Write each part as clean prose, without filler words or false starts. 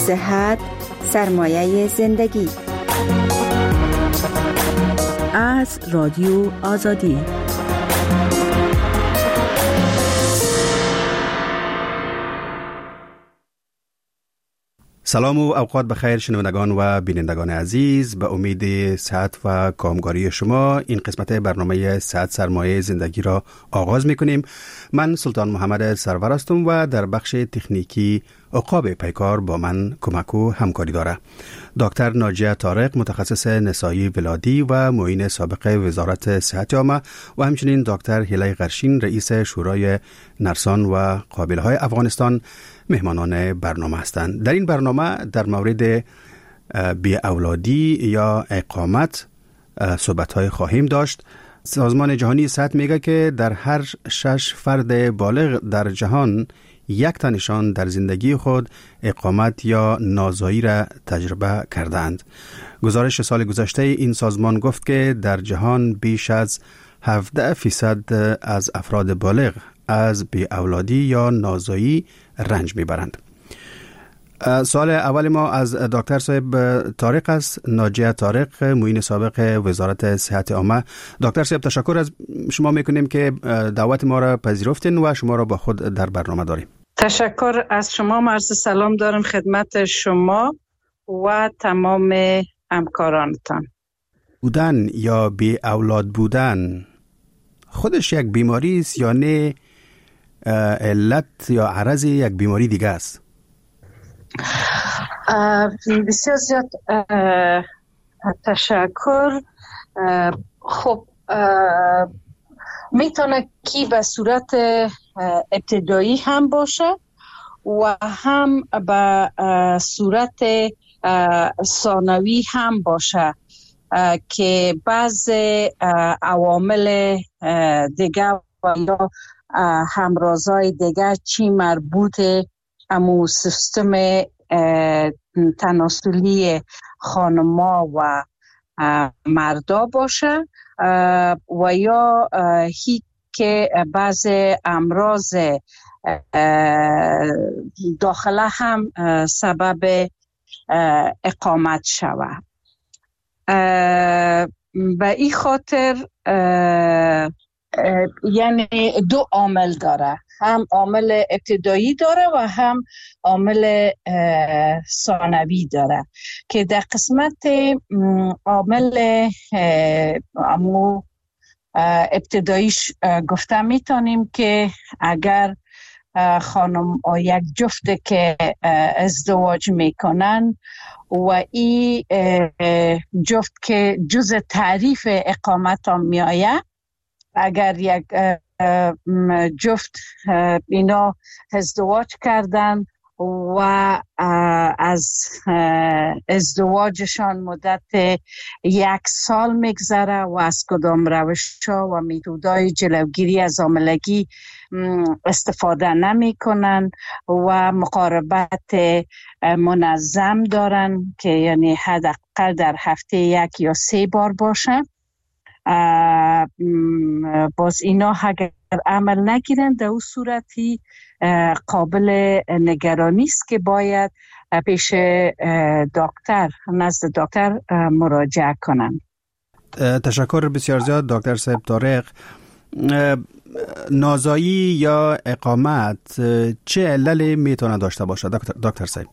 صحت سرمایه زندگی. از رادیو آزادی. سلام و اوقات بخیر شنوندگان و بینندگان عزیز. به امید صحت و کامگاری شما این قسمت برنامه صحت سرمایه زندگی را آغاز می‌کنیم. من سلطان محمد سرور هستم و در بخش تکنیکی عقاب پیکار با من کمک و همکاری داره. دکتر ناجیه طارق متخصص نسایی ولادی و معین سابق وزارت صحت عامه و همچنین دکتر هیلای غرشین رئیس شورای نرسان و قابله‌های افغانستان مهمانان برنامه هستند. در این برنامه در مورد بی اولادی یا اقامت صحبت‌های خواهیم داشت. سازمان جهانی صحت میگه که در هر 6 فرد بالغ در جهان یک تنشان در زندگی خود اقامت یا نازایی را تجربه کردند. گزارش سال گذشته این سازمان گفت که در جهان بیش از 17% از افراد بالغ از بی اولادی یا نازایی رنج میبرند. سوال اول ما از دکتر صاحب طارق است، ناجیه طارق، معین سابق وزارت صحت عامه. دکتر صاحب تشکر از شما میکنیم که دعوت ما را پذیرفتین و شما را با خود در برنامه داریم. تشکر از شما. عرض سلام دارم خدمت شما و تمام همکارانتان. بودن یا بی اولاد بودن خودش یک بیماری است یا نه علت یا عرض یک بیماری دیگه است؟ بسیار زیاد تشکر. خب میتونه که به صورت ابتدایی هم باشه و هم به صورت ثانوی هم باشه که بعض عوامل دیگه و یا همرازای دیگه چی مربوط امو سیستم تناسلی خانما و مردا باشه و یا هی که بعض امراض داخله هم سبب اقامت شوه. به این خاطر یعنی دو عامل داره، هم عامل ابتدایی داره و هم عامل ثانوی داره که در قسمت عامل ابتداییش گفته میتونیم که اگر خانم و یک جفت که ازدواج میکنن و این جفت که جز تعریف اقامت هم میآید، اگر یک جفت اینا ازدواج کردن و از ازدواجشان مدت 1 سال میگذره و از کدام روش‌ها و میتودهای جلوگیری از حاملگی استفاده نمی کنن و مقاربت منظم دارن که یعنی حداقل در هفته 1 یا 3 بار باشه، باز اینا اگر عمل نگیرن در اون صورتی قابل نگرانی است که باید پیش دکتر، نزد دکتر مراجعه کنن. تشکر بسیار زیاد دکتر صاحب طارق. نازایی یا اقامت چه عللی میتونه داشته باشه دکتر صاحب؟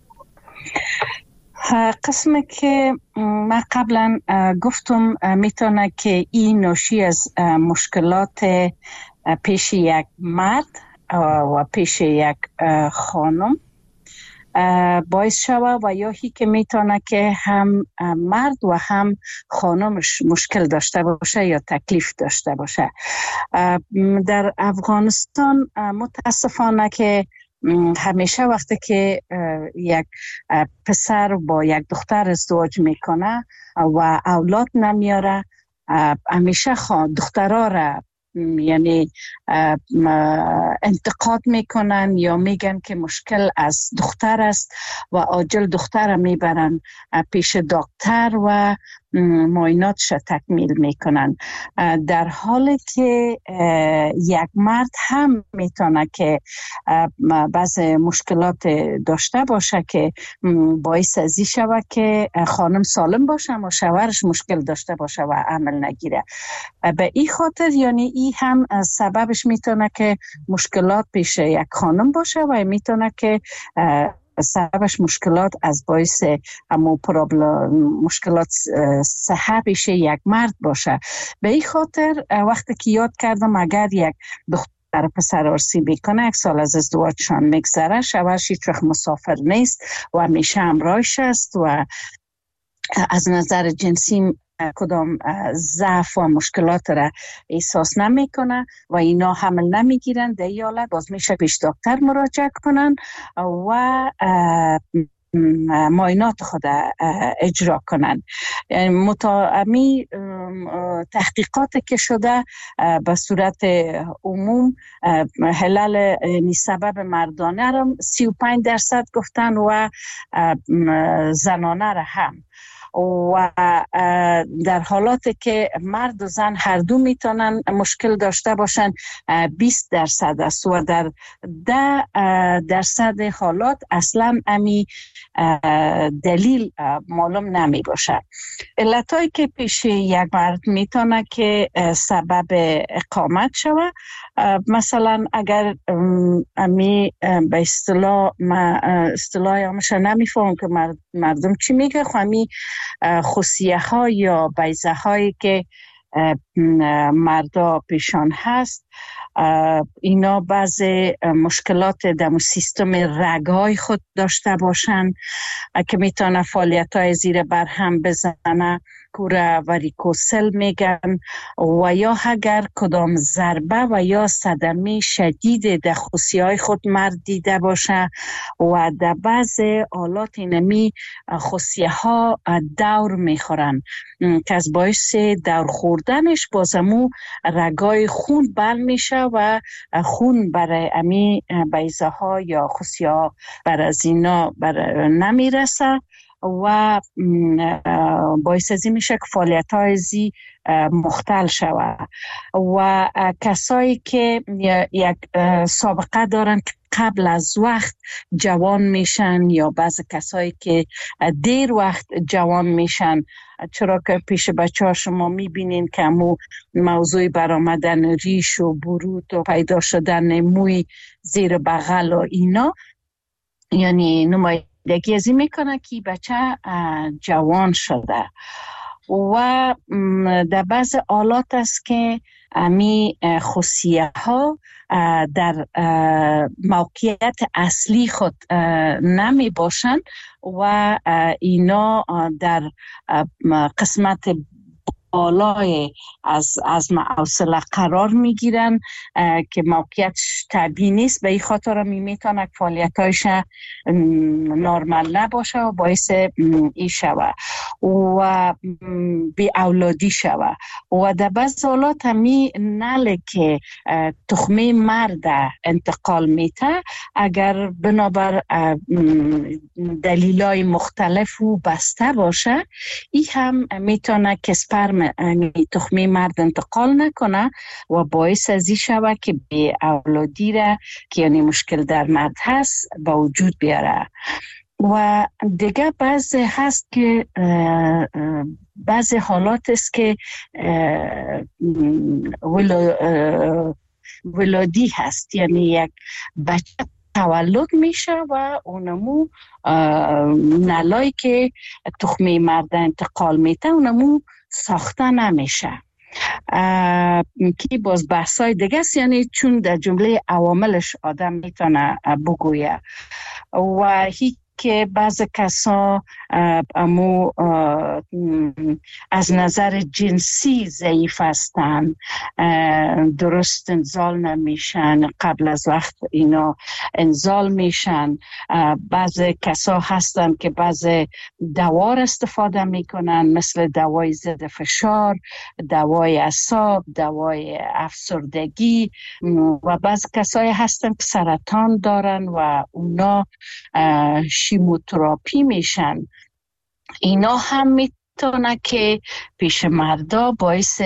قسمی که من قبلا گفتم میتونه که این ناشی از مشکلات پیش یک مرد و پیش یک خانم باعث شوه و یا هی که میتونه که هم مرد و هم خانمش مشکل داشته باشه یا تکلیف داشته باشه. در افغانستان متاسفانه که همیشه وقتی که یک پسر با یک دختر ازدواج میکنه و اولاد نمیاره، همیشه دخترها را یعنی انتقاد میکنن یا میگن که مشکل از دختر است و عاجل دختر میبرن پیش دکتر و معایناتش تکمیل میکنن، در حالی که یک مرد هم میتونه که بعض مشکلات داشته باشه که باعث ازی شود که خانم سالم باشه و شوهرش مشکل داشته باشه و عمل نگیره. به این خاطر یعنی این هم سببش میتونه که مشکلات پیش یک خانم باشه و میتونه که سببش مشکلات از باعث مشکلات صحت پیش یک مرد باشه. به این خاطر وقتی که یاد کردم اگر یک دختر پسر عروسی میکنه، 1 سال از ازدواجشان میگذره، شوهرش هیچ وقت مسافر نیست و همیشه همراهش است و از نظر جنسی کدام ضعف و مشکلات را احساس نمیکنه و اینا حمل نمیگیرن، در این حالت باز میشه پیش دکتر مراجعه کنن و معاینات خود اجرا کنن. متعمی تحقیقات که شده به صورت عموم حلال سبب مردانه را 35% گفتن و زنانه را هم، و در حالاتی که مرد و زن هر دو میتونن مشکل داشته باشن 20% است و در 10% حالات اصلا امی دلیل معلوم نمی باشه. علتایی که پیش یک مرد میتونه که سبب اقامت شوه، مثلا اگر امی به اصطلاح همشه نمیفهم که مردم چی میگه، خواهمی خصیه ها یا بیضه هایی که مردا پیشان هست، اینا بعض مشکلات در سیستم رگای خود داشته باشن که میتونه فعالیت های زیر برهم بزنه، کوره واریکوسل میگن، و یا اگر کدام ضربه و یا صدمه شدید در خصیه های خود مرد دیده باشه و در بعض حالات اینمی خصیه ها دور میخورن که از باعث دور خوردنش بازمو رگای خون بل میشه و خون برای امی بیضه ها یا خصیه ها بر از اینا نمیرسه و باعث ازی میشه که فعالیت های زی مختل شود. و کسایی که یک سابقه دارن که قبل از وقت جوان میشن یا بعض کسایی که دیر وقت جوان میشن، چرا که پیش بچه ها شما میبینین که همو موضوع برآمدن ریش و برود و پیدا شدن موی زیر بغل و اینا، یعنی نمایندگی ازی میکنه که بچه جوان شده. و در بعض حالات است که امی خصیه ها در موقعیت اصلی خود نمی باشن و اینا در قسمت بالای از معاصله قرار میگیرن که موقعیتش طبیعی نیست. به این خاطر میتونه فعالیتایش نرمال نباشه و باعث ای شوه و بی اولادی شوه. و در بعض حالات همی نله که تخمه مرد انتقال میته، اگر بنابر دلیلای مختلف و بسته باشه، ای هم میتونه که سپرم تخمه مرد انتقال نکنه و باعث ازی شوه که بی اولادی را که یعنی مشکل در مرد هست با وجود بیاره. و دیگه بعضی هست که بعضی حالات است که ولادی هست، یعنی یک بچه تولد میشه و اونمو نلایی که تخمه مرد انتقال میته اونمو ساخته نمیشه که باز بحثای دیگه است، یعنی چون در جمله عواملش آدم میتونه بگویه. و هیچ که بعض کسا از نظر جنسی ضعیف هستن، درست انزال نمیشن، قبل از وقت اینا انزال میشن. بعض کسا هستن که بعض دوار استفاده میکنن، مثل دوای ضد فشار، دوای اعصاب، دوای افسردگی. و بعض کسای هستن که سرطان دارن و اونا شیموتراپی میشن. اینا هم میتونه که پیش مردا باعث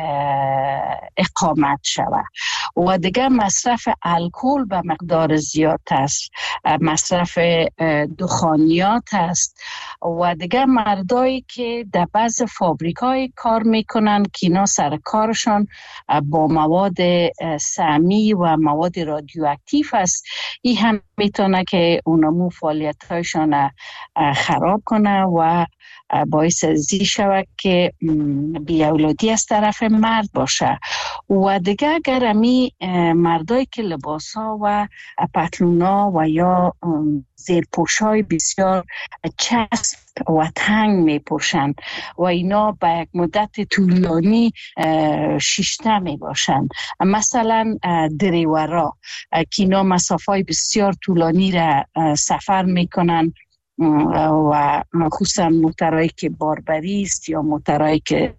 اقامت شود. و دیگه مصرف الکل به مقدار زیاد است، مصرف دخانیات است. و دیگه مردایی که در بعض فابریکای کار میکنن که اینا سر کارشان با مواد سمی و مواد رادیواکتیو است، این هم میتونه که اونمو فعالیت‌هایشان خراب کنه و باعث زی شود که بیاولادی از طرف مرد باشه. و دیگه اگر امی مردایی که لباسا و پتلونا و یا زیرپوشای بسیار چسب و تنگ می پوشند و اینا به یک مدت طولانی شیشته می باشند، مثلا دریورا که اینا مسافای بسیار طولانی را سفر می کنند و خصوصا موترهایی که باربری است یا موترهایی که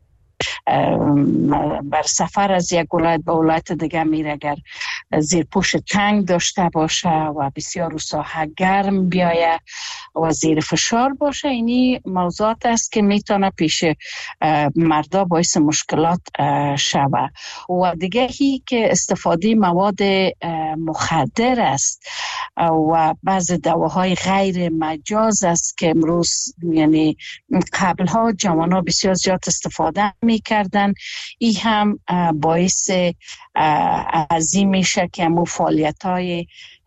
بر سفر از یک ولایت به ولایت دیگه میره، اگر زیرپوش تنگ داشته باشه و بسیار رو ساحه گرم بیایه و زیر فشار باشه، اینی موضوعات است که میتونه پیش مردا باعث مشکلات شوه. و دیگه هی که استفاده مواد مخدر است و بعض دواهای غیر مجاز است که امروز یعنی قبلها جوانها بسیار زیاد استفاده میکردن، این هم باعث عظیم میشه که امو فعالیت‌های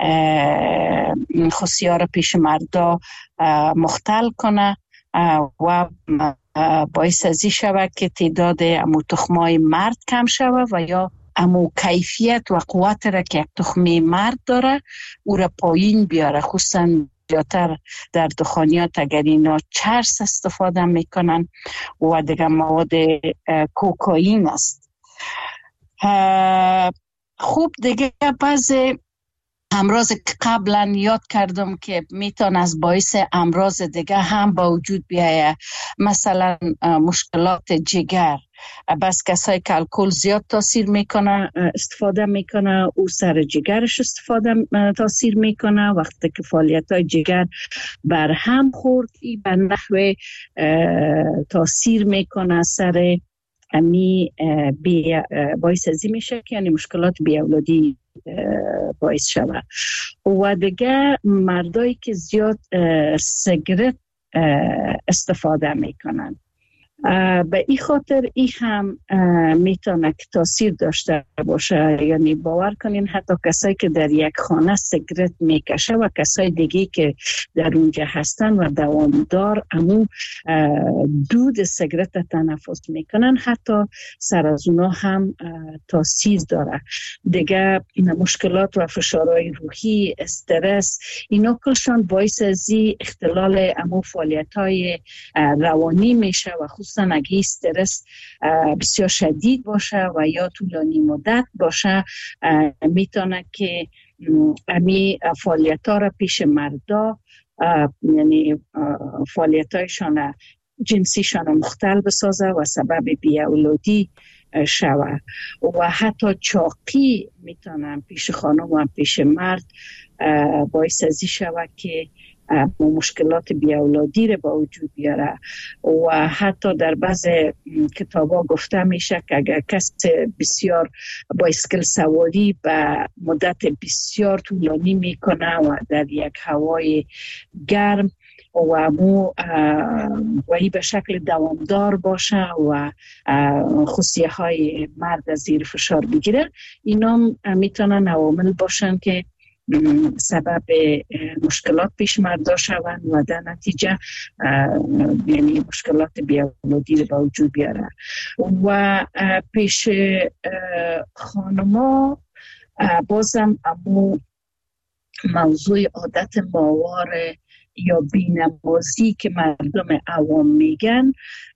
خصیار پیش مردا مختل کنه و باعث ازی شود که تعداد امو تخمای مرد کم شود و یا امو کیفیت و قوت را که یک تخمه مرد داره او را پایین بیاره. خصوصا زیادتر در دخانیات اگر اینا چرس استفاده میکنن و دیگه مواد کوکائین است. خوب دیگه بعض امراض که قبلا یاد کردم که میتون از باعث امراض دیگه هم با وجود بیایه، مثلا مشکلات جگر. بس کسایی که الکل زیاد تاثیر میکنه استفاده میکنه او سر جگرش تاثیر میکنه. وقتی که فعالیت های جگر بر هم خورد این به نحوه تاثیر میکنه سر امی باعث ازی میشه که یعنی مشکلات بیاولادی باعث شود. و دیگه مردایی که زیاد سیگرت استفاده میکنن، به این خاطر این هم میتونه که تاثیر داشته باشه. یعنی باور کنین حتی کسایی که در یک خانه سیگرت میکشه و کسای دیگه که در اونجا هستن و دوامدار امو دود سیگرت تنفس میکنن، حتی سر از اونا هم تاثیر داره. دیگه مشکلات و فشارهای روحی، استرس، اینا کلشان باعث ازی اختلال امو فعالیت‌های روانی میشه و خصوصا اگه استرس بسیار شدید باشه و یا طولانی مدت باشه میتونه که امی فعالیت ها را پیش مردا یعنی فعالیت هایشان جنسیشان مختل بسازه و سبب بیاولادی شوه. و حتی چاقی میتونه پیش خانم و پیش مرد باعث ازی شوه که مشکلات بیاولادی رو با وجود بیاره. و حتی در بعض کتابا گفته میشه که اگر کس بسیار بایسکل سواری به مدت بسیار طولانی میکنه و در یک هوای گرم و ای به شکل دوامدار باشه و خصیه های مرد از زیر فشار بگیره، اینا میتونن عوامل باشن که سبب مشکلات پیش مردا شوند و در نتیجه یعنی مشکلات بیاولادی با وجود بیاره. و پیش خانما بازم امو موضوع عادت ماوار یا بینمازی که مردم عوام میگن،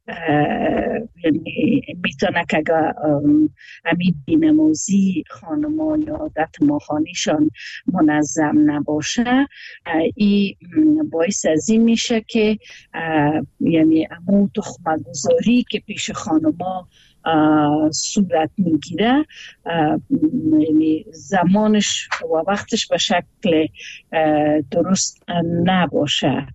یعنی میتونه که اگر همین بینمازی خانما یا عادت ماهانیشان منظم نباشه، این باعث از این میشه که یعنی امو تخمه گذاری که پیش خانما صورت میگیره یعنی زمانش و وقتش به شکل درست نباشه.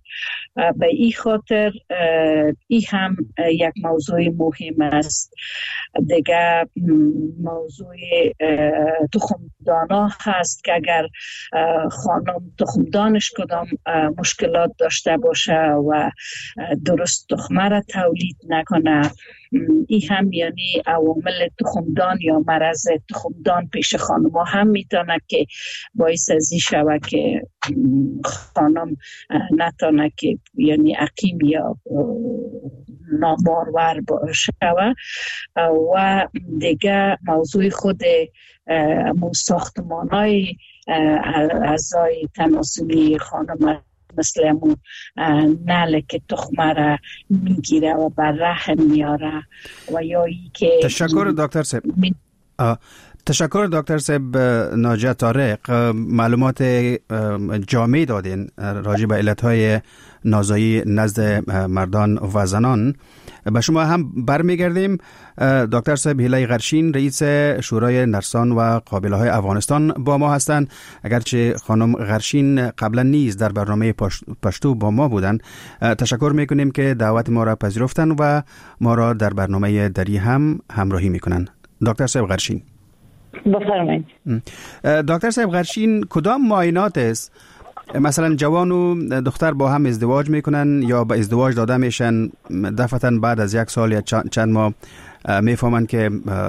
به این خاطر این هم یک موضوع مهم است. دیگه موضوع تخمدانا هست که اگر خانم تخمدانش کدام مشکلات داشته باشه و درست تخمه را تولید نکنه، این هم یعنی عوامل تخمدان یا مرض تخمدان پیش خانم هم میتونه که باعث ازی شوه که خانم نتونه که یعنی عقیم یا نابارور شوه. و دیگه موضوع خود ساختمان‌های اعضای تناسلی خانم مثل امون نله که تخمه را میگیره و بر رحم میاره و یا ای که تشکر دکتر صاحب. تشکر دکتر صاحب ناجیه طارق، معلومات جامع دادین راجع به علتهای نازایی نزد مردان و زنان. به شما هم برمیگردیم. دکتر صاحب هیلای غرشین رئیس شورای نرسان و قابله های افغانستان با ما هستند. اگرچه خانم غرشین قبلا نیز در برنامه پشتو با ما بودند، تشکر میکنیم که دعوت ما را پذیرفتن و ما را در برنامه دری هم همراهی میکنن. دکتر صاحب غرشین بفرمایید. دکتر صاحب غرشین، کدام معاینات است مثلا جوان و دختر با هم ازدواج میکنن یا به ازدواج داده میشن، دفعتاً بعد از یک سال یا چند ماه میفهمن که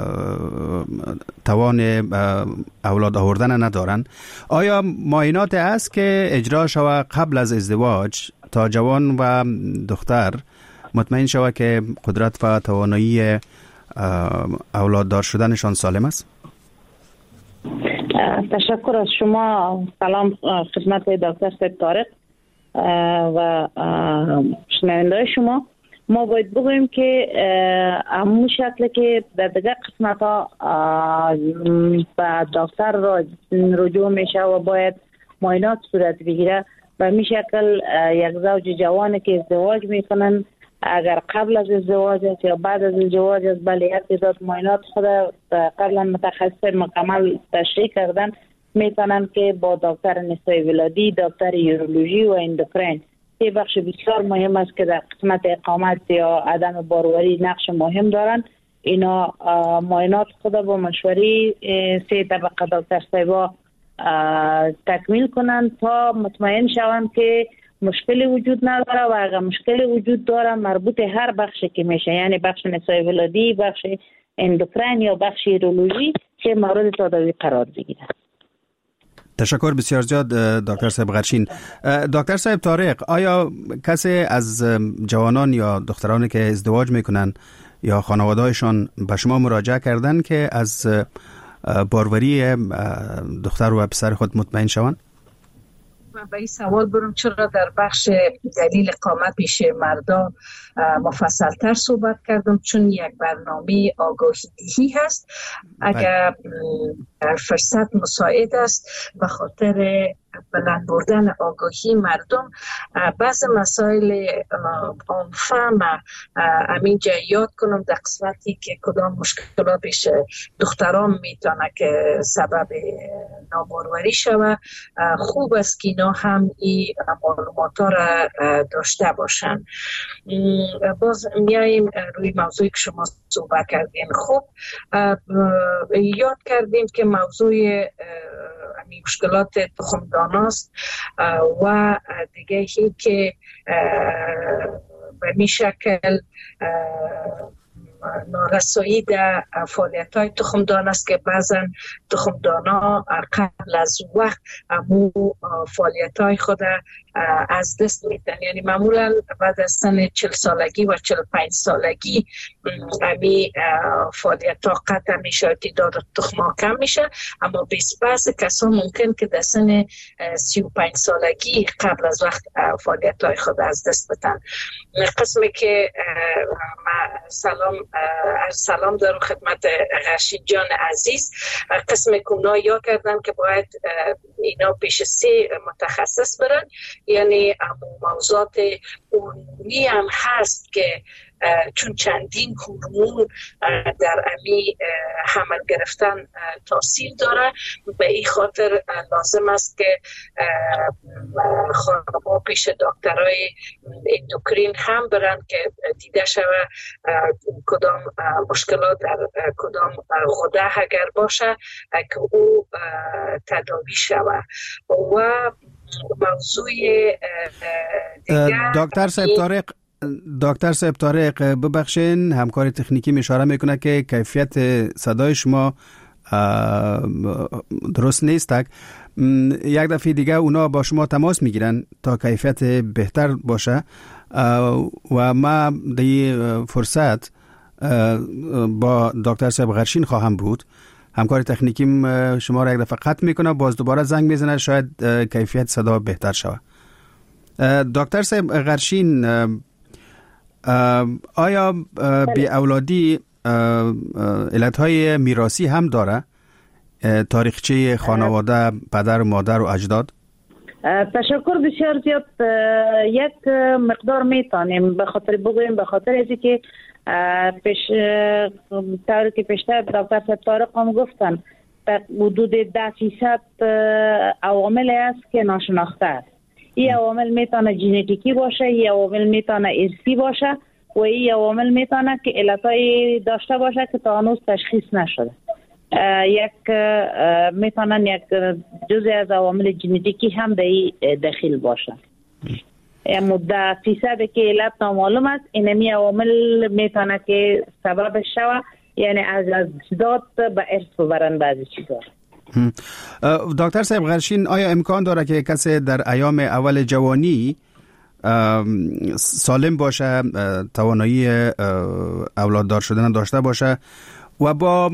توان اولاد آوردن ندارن؟ آیا معاینات است که اجرا شود قبل از ازدواج تا جوان و دختر مطمئن شود که قدرت و توانایی اولاد دار شدنشان سالم است؟ تشکر از شما. سلام خدمت دکتر صاحب طارق و شنونده شما. ما باید بگوییم که همون شکل که در دیگر قسمت ها به دکتر رجوع میشه و باید معاینات صورت بگیره، به می شکل یک زوج جوانی که ازدواج میکنن اگر قبل از ازدواج است یا بعد از ازدواج است، بله یک تعداد معاینات خود قبلا متخصص مکمل تشریح کردن، میتونن که با دکتر نسای ولادی، دکتر یورولوژی و اندوکراین، این بخش بسیار مهم است که در قسمت اقامت یا عدم باروری نقش مهم دارن. اینا معاینات خود با مشوری 3 طبقه دکتر صاحبا تکمیل کنن تا مطمئن شوند که مشکلی وجود نداره و اگر مشکلی وجود داره مربوط هر بخشی که میشه، یعنی بخش نسای ولادی، بخش اندوکراین یا بخش یورولوژی، که مورد تداوی قرار بگیره. تشکر بسیار زیاد دکتر صاحب غرشین. دکتر صاحب طارق، آیا کسی از جوانان یا دخترانی که ازدواج میکنن یا خانواده‌هایشان به شما مراجعه کردن که از باروری دختر و پسر خود مطمئن شوند؟ من به این سوال برم چرا در بخش دلیل اقامت پیش مردان مفصل تر صحبت کردم، چون یک برنامه آگاهی دهی هست. اگر فرصت مساعد است به خاطر بلند بردن آگاهی مردم بعض مسائل عامه همینجا یاد کنم در قسمتی که کدام مشکلات پیش دختران میتونه که سبب ناباروری شود. خوب است که اینا هم این معلومات را داشته باشن. باز میاییم روی موضوعی که شما صحبت کردین. خوب یاد کردیم که موضوع مشکلات تخمدان است و دیگه هی که به می شکل نارسایی در فعالیت‌های تخمدان است که بعضا تخمدان‌ها قبل از وقت امو فعالیت‌های خود از دست میدن، یعنی معمولا بعد از سن 40 سالگی و 45 سالگی امی فعالیت‌ها قطع میشه، تعداد تخم‌ها کم میشه، اما بعض کسا ممکن که در سن 35 سالگی قبل از وقت فعالیت‌های خود از دست بدن. قسمی که سلام سلام دارم خدمت غرشین جان عزیز. قسم کونا یا کردن که باید اینا پیش 3 متخصص برن، یعنی موضوعات عمومی هم هست که چون چندین هورمون در امی حمل گرفتن تاثیر داره، به این خاطر لازم است که خانم‌ها پیش دکترای اندوکرین هم برن که دیده شود کدام مشکلات در کدام غده اگر باشه که او تداوی شود. و موضوع دیگر دکتر صاحب طارق ببخشین، همکار تکنیکی اشاره میکنه که کیفیت صدای شما درست نیست. یک دفعه دیگه اونا با شما تماس میگیرن تا کیفیت بهتر باشه و ما دی فرصت با دکتر صاحب غرشین خواهم بود. همکار تکنیکیم شما را یک دفعه قطع میکنه، باز دوباره زنگ میزنه، شاید کیفیت صدا بهتر شود. دکتر صاحب غرشین، آیا بی اولادی علتهای میراثی هم داره؟ تاریخچه خانواده، پدر و مادر و اجداد؟ تشکر بسیار زیاد. یک مقدار میتونیم به خاطر بگوییم، به خاطر ازی که طوری که پیشتر دکتر صاحب طارق هم گفتن حدود 10% عوامل است که ناشناخته است. این عوامل میتونه ژنتیکی باشه، این عوامل میتونه ارثی باشه و این عوامل میتونه که علتای داشته باشه که تا هنوز تشخیص نشده. میتونن یک جزء از عوامل ژنتیکی هم در این داخل باشه. مدت فیصد که علت نامعلوم است، اینمی عوامل میتونه که سبب شوه، یعنی از اجداد به ارث ببرن بعضی چیزا. دکتر صاحب غرشین، آیا امکان داره که کسی در ایام اول جوانی سالم باشه، توانایی اولاددار شدن داشته باشه و با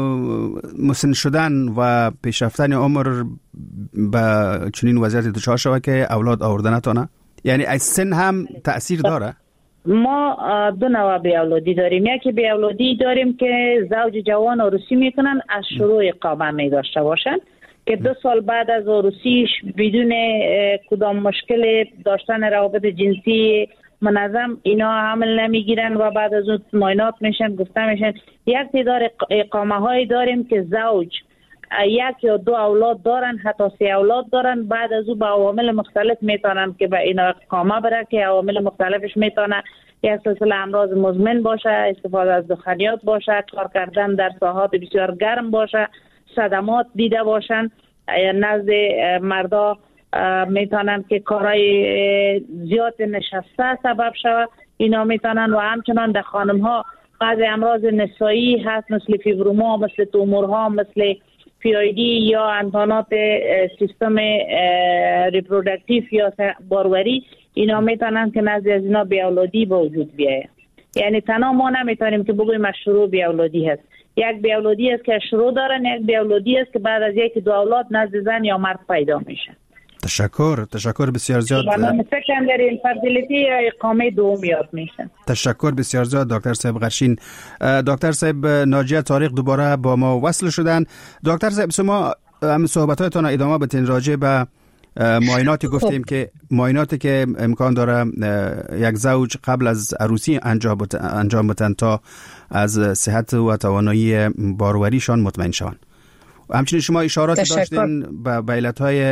مسن شدن و پیشرفتن عمر به چنین وضعیت دچار شود که اولاد آورده نتونه؟ یعنی از سن هم تأثیر داره؟ ما دو نوع بیاولادی داریم. یکی بیاولادی داریم که زوج جوان عروسی میکنن، از شروع اقامه می داشته باشن که 2 سال بعد از عروسیش بدون کدام مشکل داشتن روابط جنسی منظم اینا حمل نمیگیرن و بعد از اون معاینات میشن، گفته میشن. یک تعداد اقامه هایی داریم که زوج 1 یا 2 اولاد دارن، حتی 3 اولاد دارن، بعد از اون با عوامل مختلف میتونن که به اینا اقامه بره که عوامل مختلفش میتونه یک سلسله امراض مزمن باشه، استفاده از دخانیات باشه، کار کردن در ساحات بسیار گرم باشه، صدمات دیده باشن. نزد مردا میتونن که کارهای زیاد نشسته سبب شوه، اینا میتونن. و همچنان در خانم ها بعضی امراض نسایی هست مثل فیبروما، مثل تومورها، مثل PID یا انتانات سیستم ریپرودکتیو یا باروری، اینا میتونن که نزد از اینا بیاولادی به وجود بیاید. یعنی تنها ما نمیتونیم که بگوییم از شروع بیاولادی هست. یک بیاولادی است که شروع دارن، یک بیاولادی است که بعد از 1-2 اولاد نزد زن یا مرد پیدا میشه. تشکر بسیار زیاد. سکندری فرتیلیتی یا اقامه دوم یاد میشه. تشکر بسیار زیاد دکتر صاحب غرشین. دکتر صاحب ناجیه طارق دوباره با ما وصل شدن. دکتر صاحب شما هم صحبتاتون ادامه بدین راجع به معایناتی گفتیم که معایناتی که امکان داره یک زوج قبل از عروسی انجام بدن تا از صحت و توانایی باروریشان مطمئن شوند. همچنین شما اشارات داشتین به علتهای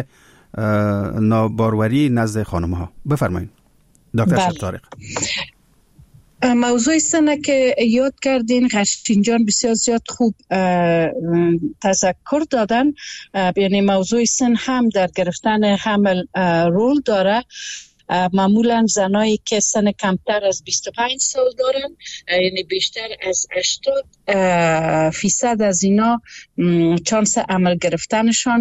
ناباروری نزد خانم ها. بفرمایید دکتر صاحب طارق. موضوع سنه که یاد کردین غرشین جان بسیار زیاد خوب تذکر دادن. یعنی موضوع سن هم در گرفتن حمل رول داره. معمولا زنایی که سن کمتر از 25 سال دارن، یعنی بیشتر از 80% از اینا چانس عمل گرفتنشان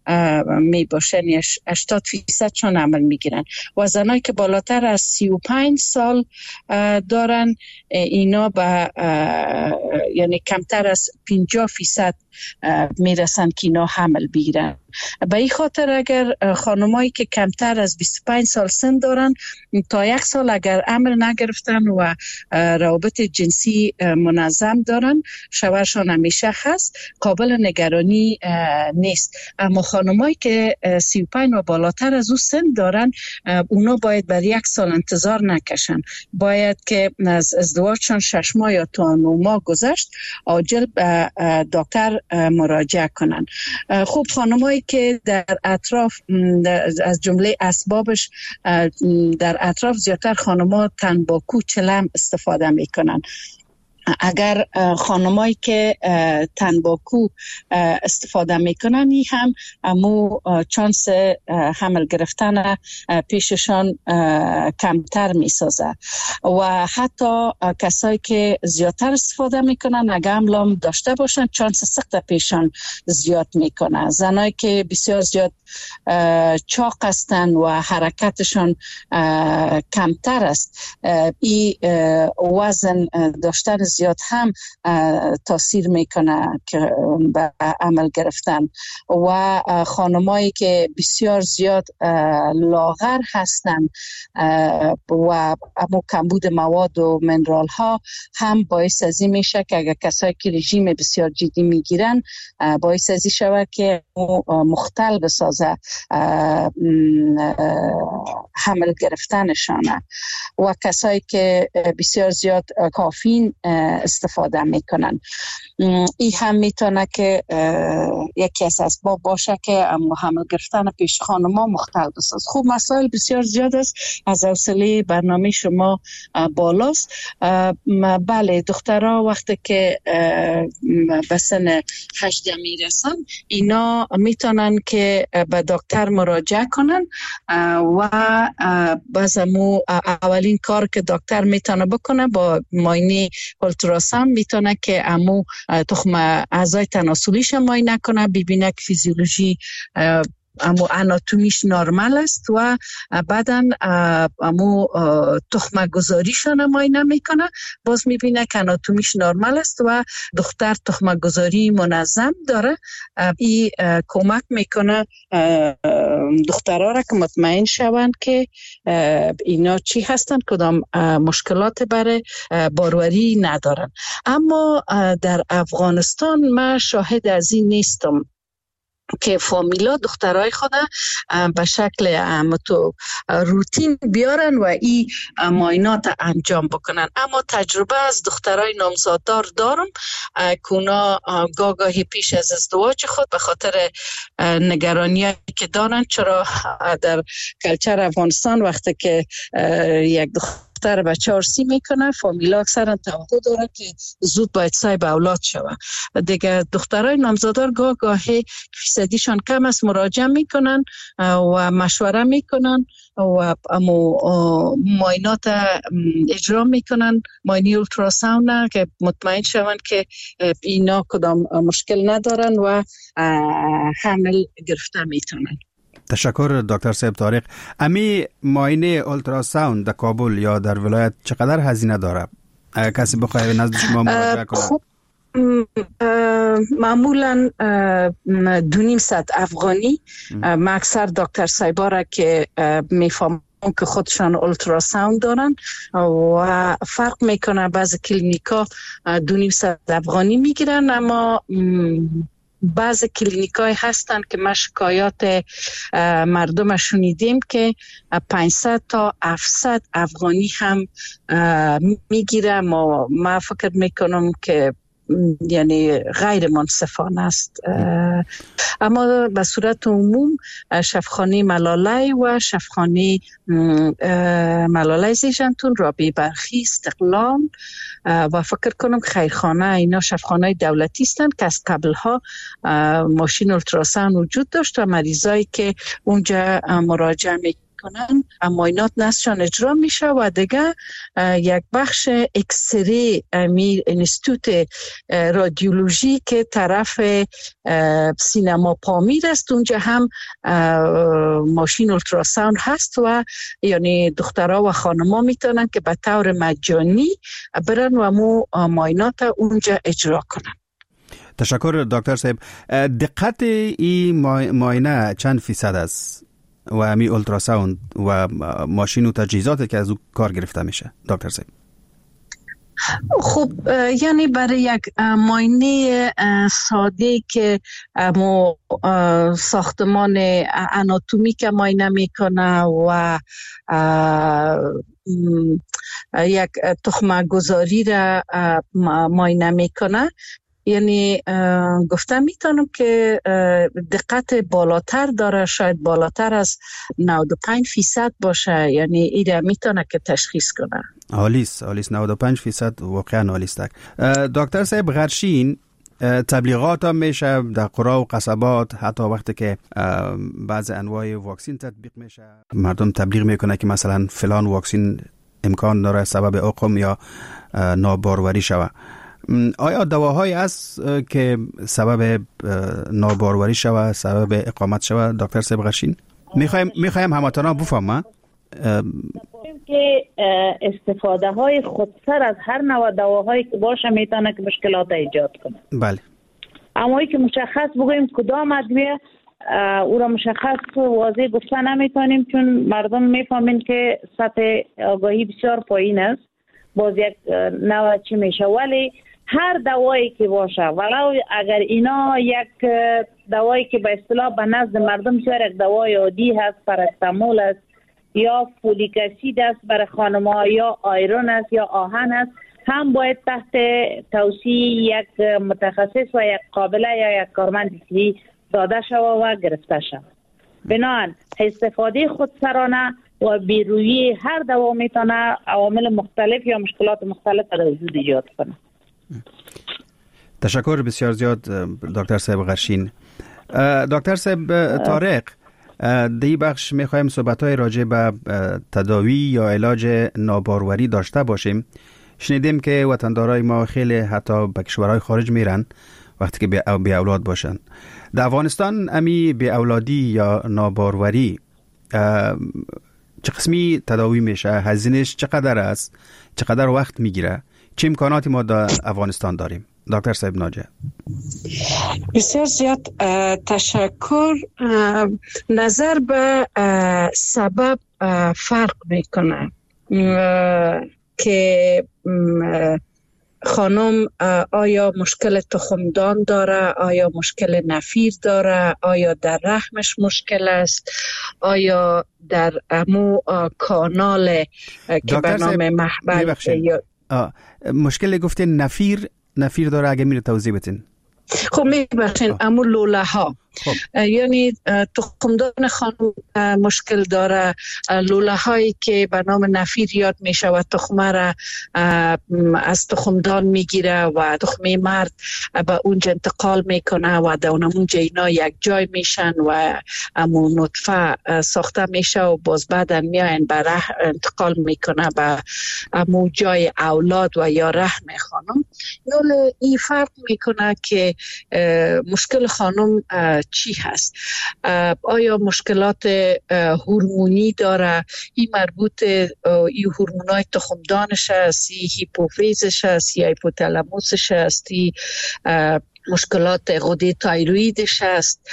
می باشن، 80% شان عمل میگیرن و زنایی که بالاتر از 35 سال دارن اینا به یعنی کمتر از 50% میرسن که اینا حمل بگیرن. به این خاطر اگر خانمایی که کمتر از 25 سال سن دارن تا 1 سال اگر حمل نگرفتن و روابط جنسی منظم دارن، شوهرشان همیشه هست، قابل نگرانی نیست. اما خانمایی که 35 و بالاتر از او سن دارن اونا باید بر 1 سال انتظار نکشن، باید که از ازدواجشان 6 ماه یا تا 9 ماه گذشت عاجل به دکتر مراجعه کنن. خوب خانمایی که در اطراف از جمله اسبابش در اطراف زیادتر خانم‌ها تنباکو چلم استفاده میکنن. اگر خانمایی که تنباکو استفاده میکنن این هم امو چانس حمل گرفتن پیششان کمتر میسازه و حتی کسایی که زیادتر استفاده میکنن اگر حمل داشته باشن چانس سقط پیششان زیاد میکنه. زنایی که بسیار زیاد چاق هستن و حرکتشان کمتر است، این وزن داشتن زیاد هم تاثیر میکنه که به عمل گرفتن. و خانمایی که بسیار زیاد لاغر هستن و اما کمبود مواد و منرال ها هم باعث ازی میشه که اگر کسایی که رژیم بسیار جدی میگیرن باعث ازی شود که مختل بسازه حمل گرفتنشانه. و کسایی که بسیار زیاد کافین استفاده میکنن این هم میتونه که یکی از اسباب باشه که حمل گرفتن پیش خانم‌ها مختل بساز. خوب مسائل بسیار زیاد است، از حوصله برنامه شما بالاست. بله دخترها وقتی که به سن 18 میرسن اینا میتونن که به دکتر مراجعه کنن و بازمو اولین کار که دکتر میتونه بکنه با معاینه اولتراساوند میتونه که امو تخم اعضای تناسلیش معاینه کنه، ببینه که فیزیولوژی امو آناتومیش نرمال است و بعداً امو تخم گذاریشان معاینه میکنه، باز میبینه که آناتومیش نرمال است و دختر تخم گذاری منظم داره. این کمک میکنه دخترها را که مطمئن شوند که اینا چی هستند، کدام مشکلات برای باروری ندارن. اما در افغانستان من شاهد از این نیستم که فامیلا دخترای خود به شکل روتین بیارن و این معاینات انجام بکنن. اما تجربه از دخترای نامزاددار دارم که اونا گاهی پیش از ازدواج خود به خاطر نگرانی که دارن، چرا در کلچر افغانستان وقتی که یک دختر بچه عرسی میکنه فامیلا اکثرا توقع داره که زود باید صاحب اولاد شوه. دیگه دخترای نامزاددار گاهی فیصدیشان کم است، مراجعه میکنن و مشوره میکنن و معاینات اجرا میکنن، معاینه اولتراساوند که مطمئن شوند که اینا کدام مشکل ندارن و حمل گرفته میتونن. تشکر دکتر صاحب طارق. امی معاینه اولتراساوند در کابل یا در ولایت چقدر هزینه داره؟ اگر کسی بخواه نزد شما مراجعه کنه؟ معمولا 200 افغانی. من اکثر دکتر صاحبا را که میفهمم که خودشان اولتراساوند دارن و فرق میکنه، بعضی کلینیکا 200 افغانی میگیرن، اما بعض کلینیکای هستن که ما شکایات مردم شنیدیم که 500 تا 700 افغانی هم میگیره. ما فکر میکنم که یعنی غیر منصفانه است. اما به صورت عموم شفاخانه ملاله و شفاخانه ملاله زیشانتون، رابعه برخی، استقلال و فکر کنم خیرخانه، اینا شفاخانه دولتی هستند که از قبلها ماشین اولتراساوند وجود داشت و مریضایی که اونجا مراجعه میکنن معاینات نسشان اجرا میشه و دیگه یک بخش اکسری انستیتوت رادیولوژی که طرف سینما پامیر است، اونجا هم ماشین اولتراساوند هست و یعنی دخترها و خانما میتونن که به طور مجانی برن و مو معاینات اونجا اجرا کنن. تشکر دکتر صاحب. دقت این معاینه چند فیصد است و امی اولتراساوند و ماشین و تجهیزاتی که از او کار گرفته میشه دکتر صاحب؟ خب یعنی برای یک معاینه ساده که ساختمان آناتومیک معاینه میکنه و یک تخمه گذاری را معاینه میکنه، یعنی گفتم میتونم که دقت بالاتر داره، شاید بالاتر از 95% باشه، یعنی ایره میتونه که تشخیص کنه. عالیست 95% واقعا عالیست. دکتر صاحب غرشین تبلیغات هم میشه در قرى و قصبات، حتی وقتی که بعض انواع واکسین تطبیق میشه مردم تبلیغ میکنه که مثلا فلان واکسین امکان داره سبب عقم یا ناباروری شود. آیا دواهایی است که سبب ناباروری شود، سبب اقامت شود دکتر صاحب غرشین؟ میخوایم هموطنان بفهمن که استفاده های خودسر از هر نوع دواهایی که باشه میتونه که مشکلات ایجاد کنه. بله. اما که مشخص بگوییم کدام ادویه او را مشخص واضح گفته نمیتونیم، چون مردم میفهمین که سطح آگاهی بسیار پایین است باز یک نوع چی میشه، ولی هر دوایی که باشه ولو اگر اینا یک دوایی که به اصطلاح به نزد مردم بسیار یک دوای عادی هست، پاراستامول است یا فولیک اسید است برای خانم‌ها یا آیرون است یا آهن است، هم باید تحت توصیه یک متخصص و یک قابله یا یک کارمند صحی داده شود و گرفته شود. بنابراین استفاده خودسرانه و بیرویی هر دوا میتونه عوامل مختلف یا مشکلات مختلف را وجود ایجاد کنه. تشکر بسیار زیاد دکتر صاحب غرشین. دکتر صاحب طارق، دی بخش میخوایم صحبت‌های راجع به تداوی یا علاج ناباروری داشته باشیم. شنیدیم که وطندارای ما خیلی حتی به کشورهای خارج میرن وقتی که بی اولاد باشن. در افغانستان امی بی اولادی یا ناباروری چه قسمی تداوی میشه؟ هزینهش چقدر است؟ چقدر وقت میگیره؟ چه امکاناتی ما در افغانستان داریم؟ دکتر صاحب ناجه. بسیار زیاد تشکر. نظر به سبب فرق میکنه که خانم آیا مشکل تخمدان داره، آیا مشکل نفیر داره، آیا در رحمش مشکل است، آیا در امو کانال که به نام محبل مشکل گفته نفیر داره، اگه میره توضیح بتین. خب میبخشین امو لوله ها یعنی تخمدان خانم مشکل داره، لوله هایی که به نام نفیر یاد میشه و تخمه را از تخمدان میگیره و تخمه مرد به اونجا انتقال میکنه و در اونجا اینا یک جای میشن و امو نطفه ساخته میشه و باز بعدا میاین به انتقال میکنه به امو جای اولاد و یا رحم خانم. این فرق میکنه که مشکل خانم چی هست. آیا مشکلات هورمونی داره؟ این مربوط این هورمونای تخمدانش است، هیپوفیزش است یا هیپوتالاموسش است، مشکلات غده تایرویدش است.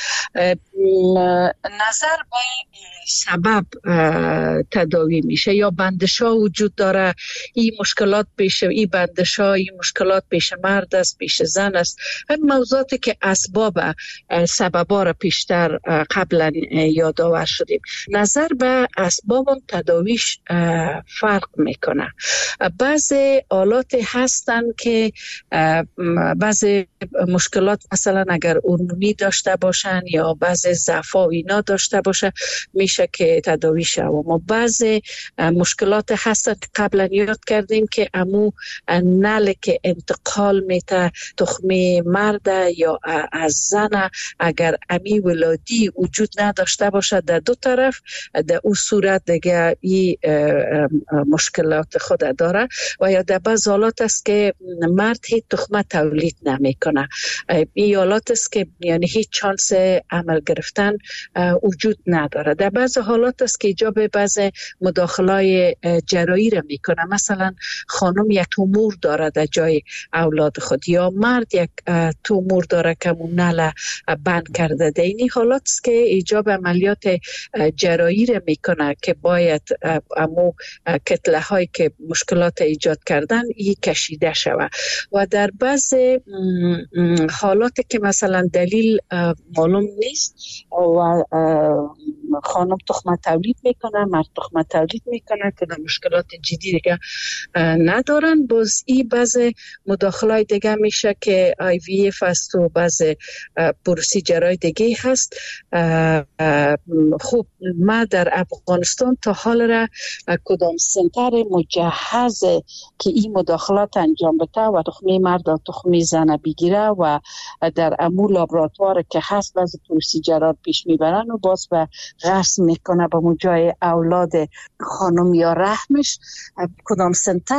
نظر به سبب تداوی میشه. یا بندشا وجود داره، این مشکلات پیش این بندشا، این مشکلات پیش مرد است، پیش زن است. این موضوعاتی که اسباب سببا را پیشتر قبلا یادآور شدیم. نظر به اسباب هم تداویش فرق میکنه. بعضی آلات هستن که بعضی مشکلات مثلا اگر هورمونی داشته باشن یا بعض ضعف‌ها اینا داشته باشه میشه که تداوی شه. و بعض مشکلات هست که قبلا یاد کردیم که امو نل که انتقال میته تخمه مرد یا از زن اگر امی ولادی وجود نداشته باشه در دو طرف، در اون صورت دیگه این مشکلات خود داره. و یا در بعض حالات است که مرد هیچ تخمه تولید نمیکنه. این حالات است که یعنی هیچ چانس عمل گرفتن وجود نداره. در بعض حالات است که ایجاب بعض مداخله‌های جراحی را میکنه. مثلا خانم یک تومور داره در جای اولاد خود یا مرد یک تومور داره که نل بند کرده. در این حالات است که ایجاب عملیات جراحی را میکنه که باید امو کتله هایی که مشکلات ایجاد کردن ای کشیده شود. و در بعض حالات که مثلا دلیل معلوم نیست و خانم تخمه تولید میکنه، مرد تخمه تولید میکنه که در مشکلات جدی دیگه ندارن، باز این بعض مداخله دیگه میشه که IVF است و بعض پروسیجرهای دیگه هست. خب ما در افغانستان تا حال را کدام سنتر مجهز که این مداخلات انجام بده و تخمه مرد و تخمه زن بگیره و در امو لابراتوار که هست بعض پروسیجرات پیش میبرن و باز به غرس میکنه به مجای اولاد خانم یا رحمش. کدام سنتر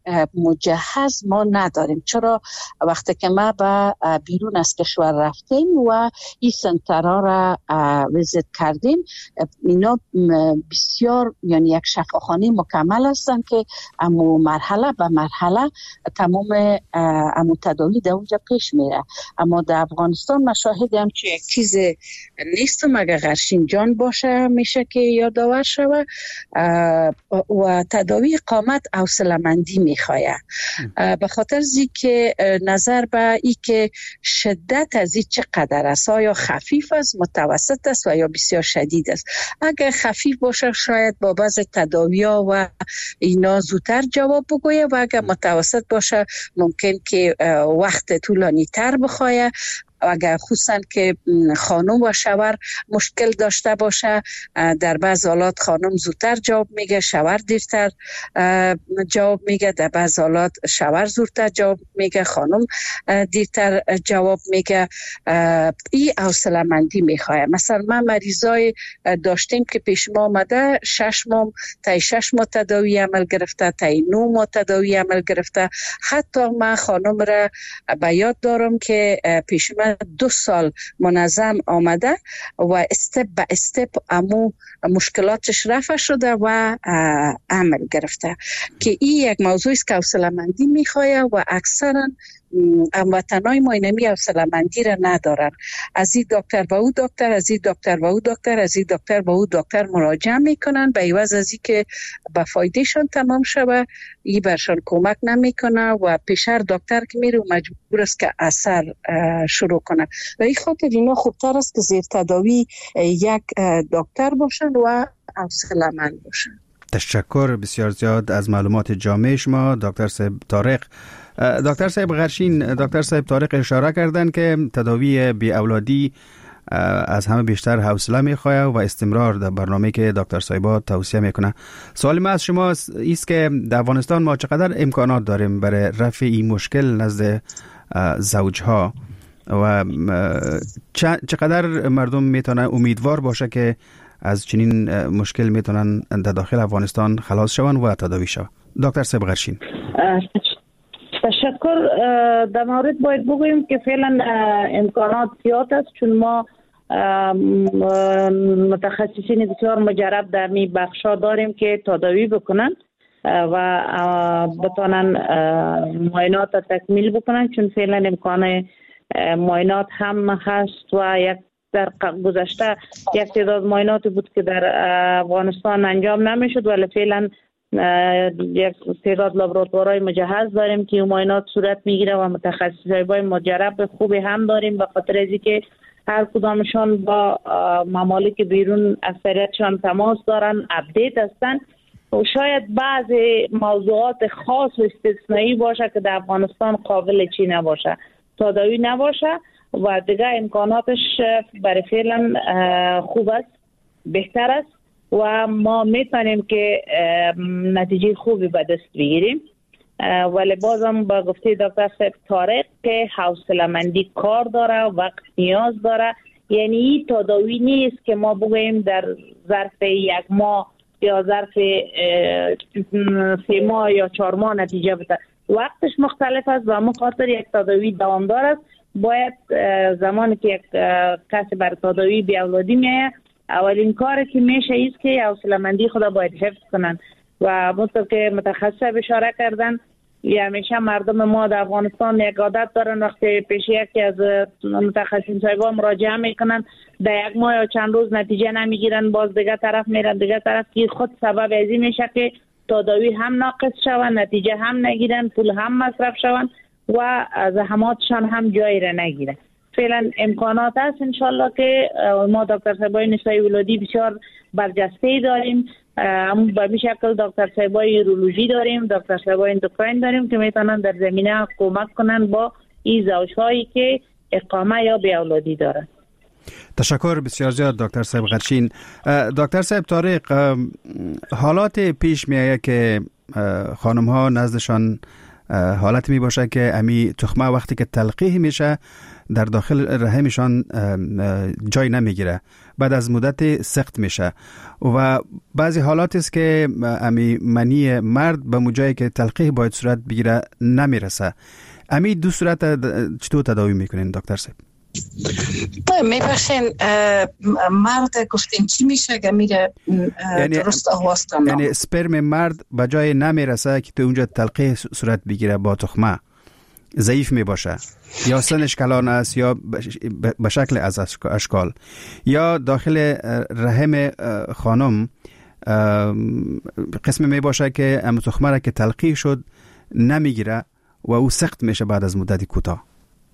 مجهز ما نداریم. چرا وقتی که ما به بیرون از کشور رفتیم و این سنترها را ویزیت کردیم، اینا بسیار یعنی یک شفاخانه مکمل هستن که امو مرحله به مرحله تمام امو تداوی در اونجا پیش میره. اما در افغانستان مشاهده هم که یک چیز نیست، مگه غرشین جان باشه میشه که یادآور شوه. و تداوی قامت حوصله‌مندی میخواه، به خاطر زی که نظر به ای که شدت از این چقدر است، آیا خفیف است، متوسط است و یا بسیار شدید است. اگر خفیف باشه شاید با بعض تداوی‌ها و اینا زودتر جواب بگویه و اگر متوسط باشه ممکن که وقت طولانی تر بخواه. اگر خصوصا که خانم و شوهر مشکل داشته باشه، در بعض حالات خانم زودتر جواب میگه، شوهر دیرتر جواب میگه. در بعض حالات شوهر زودتر جواب میگه، خانم دیرتر جواب میگه. این حوصله‌مندی میخواد. مثلا ما مریضای داشتیم که پیش ما آمده 6 ماه تا 6 ماه تداوی عمل گرفته، تا 9 ماه تداوی عمل گرفته. حتی من خانم را به یاد دارم که پیش من 2 سال منظم آمده و استپ به استپ امو مشکلاتش رفع شده و عمل گرفته. که این یک موضوع است که حوصله‌مندی میخواد و اکثرا هموطنای ما اینمی حوصله‌مندی را ندارن. از این دکتر به او دکتر، از این دکتر به او دکتر، از این دکتر به او دکتر مراجعه میکنن، به عوض از این که به فایدهشان تمام شوه این برشان کمک نمیکنه و پیش هر دکتر که میره مجبور است که اثر شروع کنه. و این خاطر اینا خوبتر است که زیر تداوی یک دکتر باشن و حوصله‌مند باشن. تشکر بسیار زیاد از معلومات جامع شما دکتر صاحب طارق. دکتر صاحب غرشین، دکتر صاحب طارق اشاره کردن که تداوی بی اولادی از همه بیشتر حوصله میخواه و استمرار در برنامه که دکتر صاحبا توصیه میکنه. سوال من از شما است که در افغانستان ما چقدر امکانات داریم برای رفع این مشکل نزد زوجها و چقدر مردم میتونه امیدوار باشه که از چنین مشکل میتونن در داخل افغانستان خلاص شون و تداوی شون؟ دکتر صاحب غرشین. تشکر. در مورد باید بگوییم که فعلا امکانات زیاد است، چون ما متخصصین بسیار مجرب در می بخشا داریم که تداوی بکنن و بتونن معاینات تکمیل بکنن، چون فعلا امکان معاینات هم هست و در گذشته یک تعداد معایناتی بود که در افغانستان انجام نمیشد، ولی فعلا یک تعداد لابراتوارهای مجهز داریم که معاینات صورت میگیره و متخصصای مجرب خوبی هم داریم، به خاطر از اینکه هر کدامشان با ممالک بیرون اکثریتشان تماس دارن، اپدیت هستن و شاید بعض موضوعات خاص و استثنایی باشه که در افغانستان قابل چی نباشه. تداوی نباشه و دیگه امکاناتش برای فعلا خوب است، بهتر است و ما میتونیم که نتیجه خوبی به دست بگیریم. ولی بازم با گفته دکتر صاحب طارق که حوصله‌مندی کار داره، وقت نیاز داره. یعنی این تداوی نیست که ما بگوییم در ظرف 1 ماه یا ظرف 3 ماه یا 4 ماه نتیجه بده. وقتش مختلف است و همون خاطر یک تداوی دوامدار است. باید زمانی که یک کسی بر تداوی بی اولادی میه، اولین کاری که میشه ایست که حوصله‌مندی خود باید حفظ کنن و مطلب که متخصص اشاره کردن. همیشه مردم ما در افغانستان یک عادت دارن وقتی پیش یکی از متخصصین صاحبا مراجعه میکنن، در 1 ماه یا چند روز نتیجه نمیگیرن، باز دیگه طرف میرن دیگه طرف، که خود سبب ازی میشه که تداوی هم ناقص شون، نتیجه هم نگیرن، پول هم مصرف شون و زحماتشان هم جایی را نگیره. فعلا امکانات هست انشالله که ما دکتر صاحبای نسای ولادی بسیار برجسته داریم. به می شکل دکتر صاحبای یورولوژی داریم، دکتر صاحبای اندوکراین داریم که میتونن در زمینه کمک کنن با این زوجهایی که اقامه یا بی اولادی دارن. تشکر بسیار زیاد دکتر صاحب غرچین. دکتر صاحب طارق، حالات پیش میایه که خانم ها نزدشان حالت می باشه که امی تخمه وقتی که تلقیح میشه در داخل رحمشان جای نمیگیره، بعد از مدت سخت میشه و بعضی حالات است که امی منی مرد به مجایی که تلقیح باید صورت بگیره نمیرسه. امی دو صورت چطور تداوی میکنین دکتر صاحب؟ میبخشین مرد گفتین چی میشه که میره درست آواز کنم؟ یعنی سپرم مرد به جای نمیرسه که تو اونجا تلقیح صورت بگیره با تخمه، ضعیف می باشه یا سنش کلان است یا به شکل از اشکال، یا داخل رحم خانم قسم می باشه که تخمه را که تلقیح شد نمیگیره و او سخت میشه بعد از مدتی کوتاه.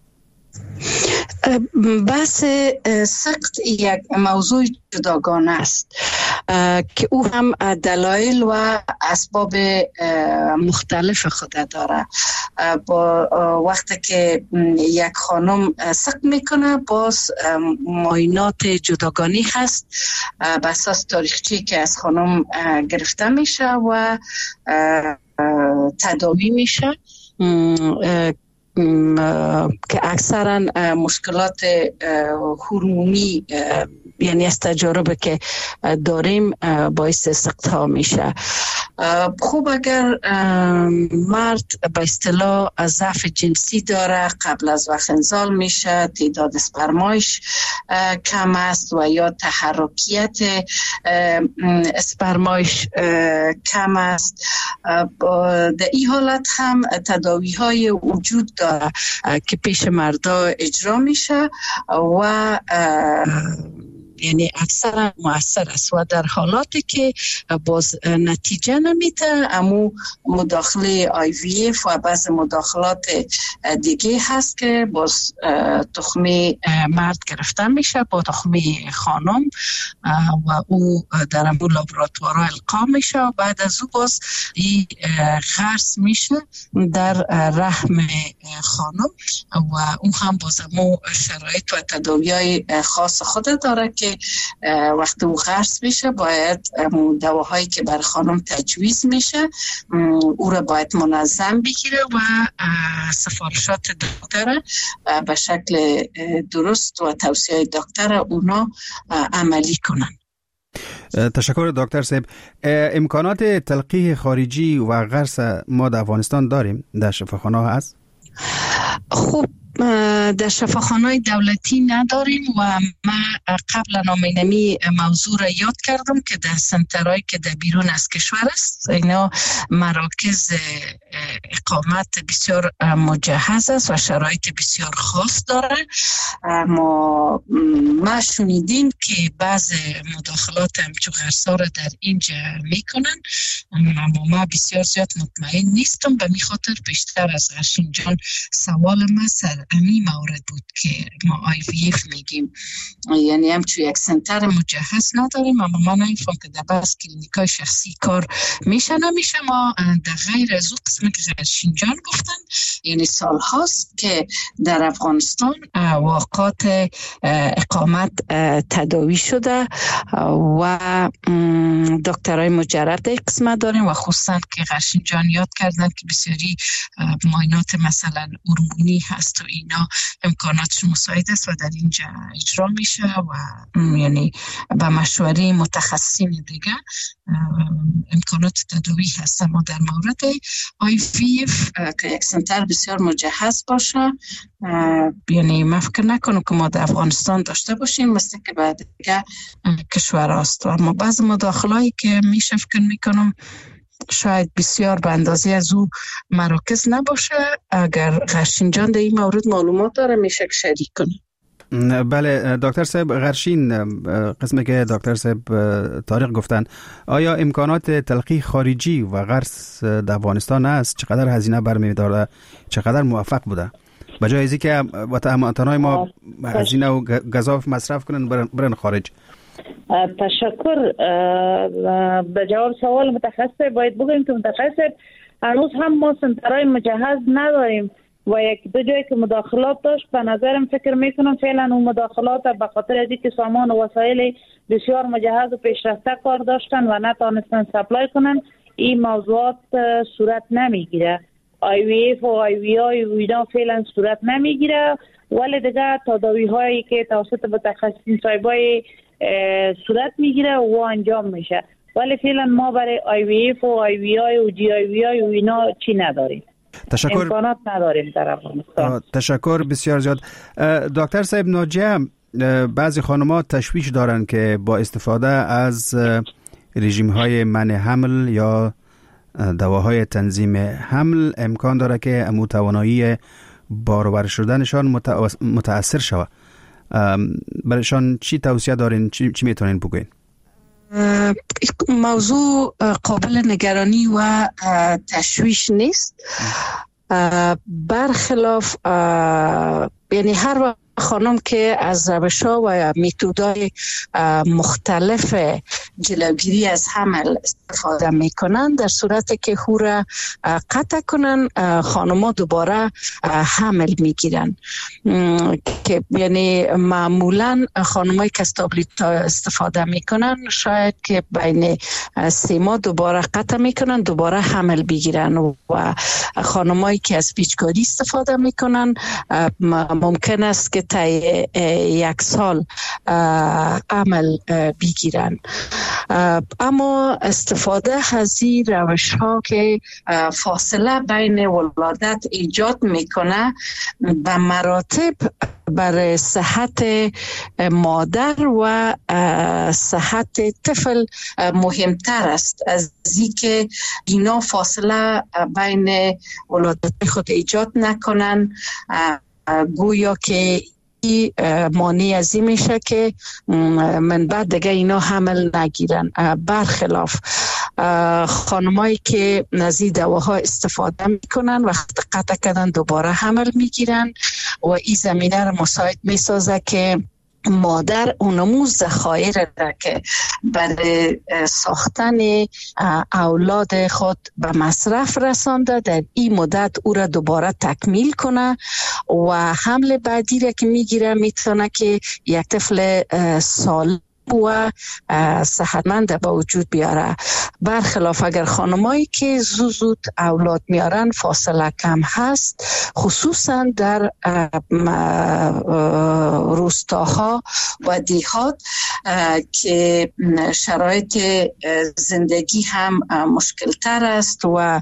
بحث سخت یک موضوع جداگانه است که او هم دلایل و اسباب مختلف خود داره. با وقتی که یک خانم سقط میکنه باز معاینات جداگانه هست بر اساس تاریخچه‌ای که از خانم گرفته میشه و تداوی میشه که اکثرا مشکلات هورمونی یعنی از تجارب که داریم باعث سقط ها میشه. خوب اگر مرد به اصطلاح ضعف جنسی داره، قبل از وقت انزال میشه، تعداد اسپرمایش کم است و یا تحرکیت اسپرمایش کم است، در این حالت هم تداوی های وجود داره که پیش مردا اجرا میشه و یعنی اکثرا مؤثر است و در حالاتی که باز نتیجه نمیده امو مداخله IVF و بعض مداخلات دیگه هست که باز تخمه مرد گرفته میشه با تخمه خانم و او در امو لابراتوارها القا میشه و بعد از او باز غرس میشه در رحم خانم و اون هم باز امو شرایط و تداوی‌های خاص خود داره که وقتی او غرس میشه باید دواهایی که بر خانم تجویز میشه او را باید منظم بگیره و سفارشات دکتر به شکل درست و توصیه دکتر اونا عملی کنن. تشکر دکتر صاحب. امکانات تلقیح خارجی و غرس ما در افغانستان داریم؟ در شفاخانه ها هست؟ خوب در شفاخانه‌های دولتی نداریم و من قبلا نامینمی موضوع را یاد کردم که در سنترهایی که در بیرون از کشور است اینا مراکز اقامت بسیار مجهز است و شرایط بسیار خاص داره. ما شنیدیم که بعض مداخلات همچون غرسا را در اینجا میکنن، اما ما بسیار زیاد مطمئن نیستم. به می خاطر بیشتر از غرشین جان سوال ما سر امی مورد بود که ما IVF میگیم، یعنی همچون یک سنتر مجهز نداریم، اما ما نمیفهم که در بعض کلینیکای شخصی کار میشه نمیشه. ما در غیر از اون قسمی که غرشین جان گفتن یعنی سال هاست که در افغانستان واقعات اقامت تداوی شده و دکترای مجرب در قسمت داریم و خصوصا که غرشین جان یاد کردن که بسیاری معاینات مثلا هورمونی هست و اینا امکاناتش مساعد است و در اینجا اجرا میشه و یعنی به مشوره متخصصین دیگه امکانات تداوی هست. اما در مورد IVF که یک سنتر بسیار مجهز باشه یعنی من فکر نکنم که ما در افغانستان داشته باشیم مثل که بعد دیگه کشور است. اما بعض مداخلهایی که میشه فکر میکنم شاید بسیار به اندازه از او مراکز نباشه. اگر غرشین جان در این مورد معلومات داره میشه شریک کنه. بله دکتر صاحب غرشین، قسمی که دکتر صاحب طارق گفتن، آیا امکانات تلقیح خارجی و غرس در افغانستان است؟ چقدر هزینه برمی‌داره؟ چقدر موفق بوده؟ بجای ازی که وطنهای ما هزینه و گزاف مصرف کنن برن خارج. تشکر. به جواب سوال متخصص باید بگویم که متخصص هنوز هم ما سنترهای مجهز نداریم و یک دو جایی که مداخلات داشت به نظرم فکر میکنم فعلا اون مداخلات به خاطر از اینکه سامان و وسایل بسیار مجهز و پیشرفته کار داشتن و نتونستن سپلای کنن این موضوعات صورت نمیگیره. IVF و IVI و اینا فعلا صورت نمیگیره ولی دیگه تداوی هایی که توسط متخصصین صاحبای صورت میگیره و انجام میشه ولی فعلا ما برای IVF و IVI و GIVI و اینا چی نداریم. تشکر. امکانات نداریم در افغانستان. تشکر بسیار زیاد. دکتر صاحب ناجیه، بعضی خانم‌ها تشویش دارن که با استفاده از رژیم های منع حمل یا دواهای تنظیم حمل امکان داره که توانایی بارآور شدنشان متاثر شود. برایشان چی توصیه دارین؟ چی میتونین بگوین؟ موضوع قابل نگرانی و تشویش نیست. برخلاف یعنی هر وقت خانم که از روش‌ها و میتودهای مختلف جلوگیری از حمل استفاده میکنن در صورتی که او را قطع کنن خانم‌ها دوباره حمل میگیرن که یعنی معمولا خانم‌هایی که استابلیتا استفاده میکنن شاید که بین 3 ماه دوباره قطع میکنن دوباره حمل بگیرن و خانم‌هایی که از پیچکاری استفاده میکنن ممکن است که تا 1 سال عمل بگیرن. اما استفاده از این روش ها که فاصله بین ولادت ایجاد میکنه به مراتب برای صحت مادر و صحت طفل مهمتر است از اینکه اینا فاصله بین ولادت خود ایجاد نکنن. گویا که مانع از این میشه که من بعد دیگه اینا حمل نگیرن. برخلاف خانمایی که نزی دواها استفاده میکنن وقت قطع کردن دوباره حمل میگیرن و این زمینه رو مساعد میسازه که مادر اونموز ذخایر را که برای ساختن اولاد خود به مصرف رسانده در این مدت او را دوباره تکمیل کنه و حمل بعدی را که میگیره میتونه که یک طفل سالم و صحتمند به وجود بیاره. برخلاف اگر خانمایی که زود اولاد میارن فاصله کم هست خصوصا در روستاها و دیهات که شرایط زندگی هم مشکل تر است و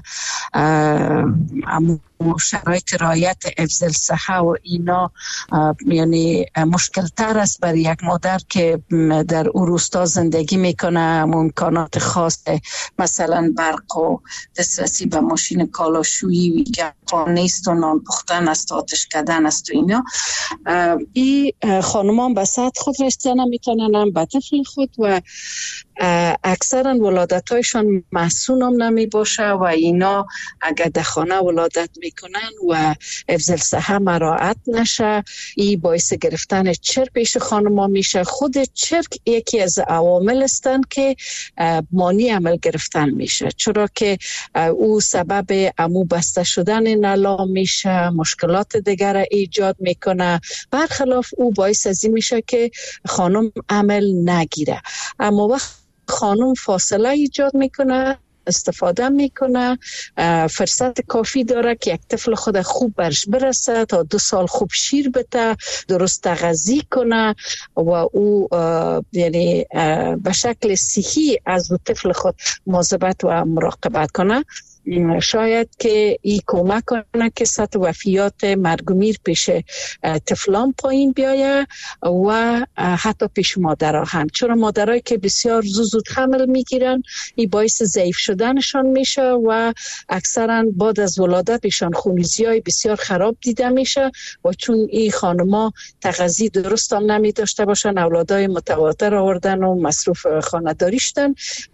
شرایط رعایت حفظ الصحه و اینا یعنی مشکل تر است برای یک مادر که در روستا زندگی میکنه. امکانات خاص مثلا برق و دسترسی به ماشین کالاشویی نیست و نان پختن است آتش کردن است و اینا. این خانمان به سطح خود رسیدن نمیتونن به طفل خود و اکثرا ولادتایشان محسون هم نمی باشه و اینا اگر در خانه ولادت میکنن و حفظ الصحه مراعات نشه، این باعث گرفتن چرک پیش خانما میشه. خود چرک یکی از عوامل هستند که مانع عمل گرفتن میشه، چرا که او سبب امو بسته شدن نلا میشه، مشکلات دیگر ایجاد میکنه. برخلاف او باعث از این میشه که خانم عمل نگیره. اما وقت خانم فاصله ایجاد میکنه، استفاده میکنه، فرصت کافی داره که یک طفل خود خوب برش برسه، تا 2 سال خوب شیر بده، درست تغذیه کنه و او یعنی به شکل صحی از طفل خود مواظبت و مراقبت کنه. شاید که این کمک کنه که سطح وفیات مرگ و میر پیش طفلان پایین بیایه و حتی پیش مادرها هم، چرا مادرایی که بسیار زود حمل میگیرن این باعث ضعیف شدنشان میشه و اکثرا بعد از ولادت ایشان خونریزی‌های بسیار خراب دیده میشه و چون این خانما تغذیه درست هم نمی داشته باشن، اولادای متواتر آوردن و مصروف خانه‌داری شدن،